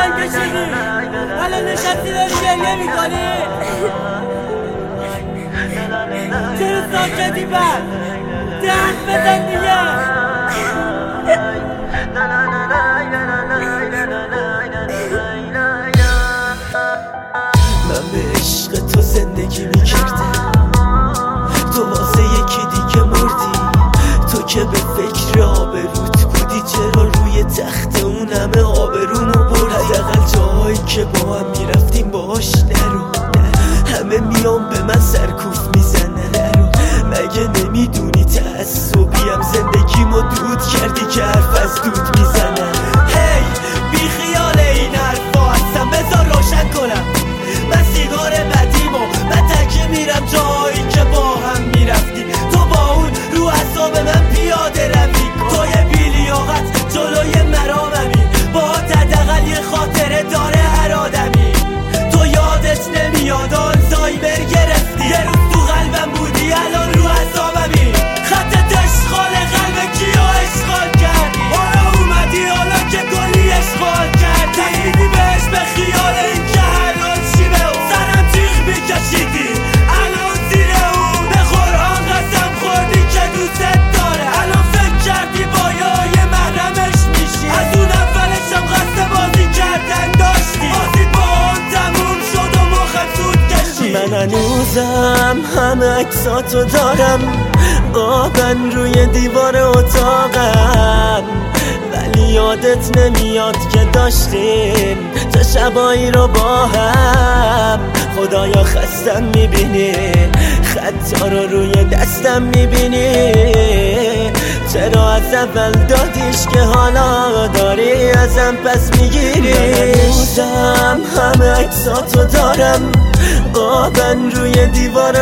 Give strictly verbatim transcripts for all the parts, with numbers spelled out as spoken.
زن کشیدی الان نشستی داری گریه میکنی چرا ساکتی بر درد بزن دیگه من به عشق تو زندگی میکردم تو واسه یکی دیگه مردی تو که به فکر آبروت بودی چرا روی تخت اون همه آبرومو بردی حداقل جاهایی که با هم میرفتیم باهاش نرو همه میان به من سرکوف میزنه نرو مگه نمیدونی تعصبیم زندگیمو دود کردی که حرف از دود میزنه هی بی خیال این حرفا هستم بذار روشن کنم من سیگار بدیمو من تکه میرم جایی که با هم میرفتیم تو با اون رو اعصاب من پیاده روی توی بیلیاقت جلوی مراممی با حداقل یه خاطره داره هر آدمی تو یادت نمیاد آلزایمر گرفتی یه روز تو قلبم بودی الان رو اعصابمی خطت اشغال قلب کیو اشغال کردی حالا اومدی حالا که کلی اشغال کردی تکیدی بهش به خیال این که حلال شیبه و سرم تیغ میکشیدی الان زیر اون به قرآن قسم خوردی که دوست داره الان فکر کردی با یه محرمش میشی از اون اولشم قصد بازی کردن داشتی بازی با اون تموم شد و مخم سود کشی من هنوزم همه عکساتو دارم قابن روی دیوار اتاقم ولی یادت نمیاد که داشتیم چه شبایی رو با هم خدایا خستم میبینی خطا رو روی دستم میبینی چرا از اول دادیش که حالا داری ازم پس میگیری هنوزم همه عکساتو دارم قابن روی دیوار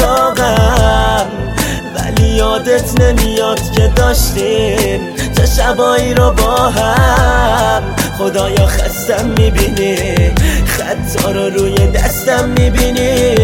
اتاقم ولی یادت نمیاد که داشتیم چه شبایی رو با هم خدایا خستم میبینی خطا رو روی دستم میبینی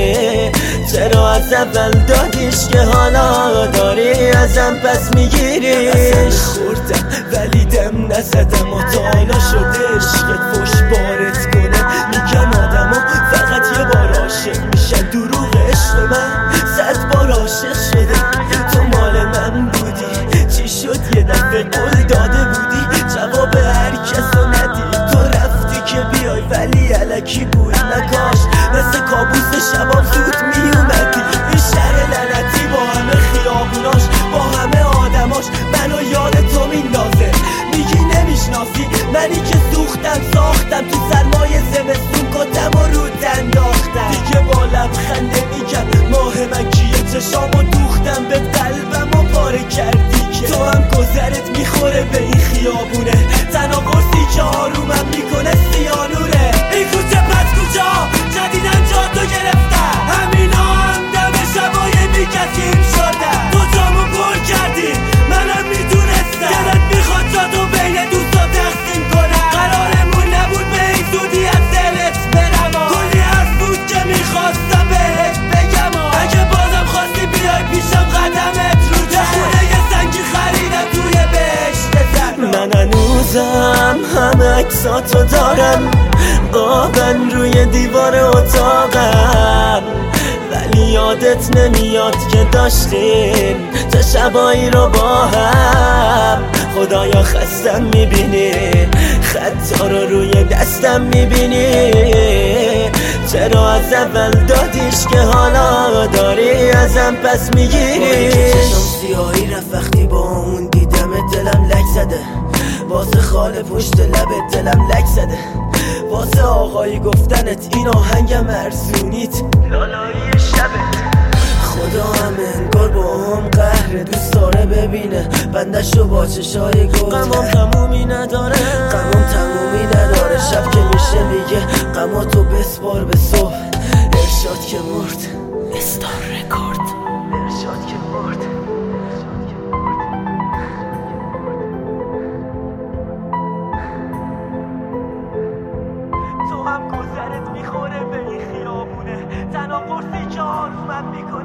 چرا از اول دادیش که حالا داری ازم پس میگیری خوردم ولی دم نزدم و تا حالا شده عشقت فوش بارت کنه میگن آدم ها فقط یه بار عاشق میشن دروغ عشق من صد بار عاشق شده تو مال من بودی چی شد یه دفعه قول داده بودی جواب هر کسو ندی تو رفتی که بیای ولی الکی بود نکاش مثل کابوس شبام زود میومدی این شهر لعنتی با همه خیابوناش با همه آدماش منو یاد تو میندازه میگی نمیشناسی منی که سوختم ساختم تو سرمای زمستون کتم و رو انداختم دیگه با لبخنده میگم ماه من کیه چشامو دوختم به قلبم و پاره کردی که تو هم گذرت میخوره به این خیابونه تنها قرصی که آرومم میکنه سیانوره این کوچه پس کوچه ها جدیدن جا تو گرفتن همینا هم دم شبای بیکسیم شدن تو جامو پر کردی منم میدونستم دلت میخواد جا تو بین دوستا تقسیم کنم قرارمون نبود به این زودی از دلت برم کلی حرف بود که میخواستم بهت بگم اگه بازم خواستی بیای پیشم قدمت رو جا خونه یه سنگی خریدم توی بهشت زن من هنوزم همه عکساتو دارم قابن روی دیوار اتاقم ولی یادت نمیاد که داشتیم چه شبایی رو با هم خدایا خستم میبینی خطا رو روی دستم میبینی چرا از اول دادیش که حالا داری ازم پس میگیری چشم سیاهی رفت وقتی با اون دیدم دلم لک زده واسه خاله پشت لبت دلم لک زده واسه آقایی گفتنت این آهنگم ارزونیت لالایی شبت خدا هم انگار با هم قهر دوست داره ببینه بندشو با چشای گل غمام تمومی نداره غمام تمومی نداره شب که میشه میگه غماتو بسپار به صبح ارشاد که مرد استار رکورد ارشاد که مرد تو هم گذرت میخوره به این خیابونه تنها قرصی که آرومم میکنه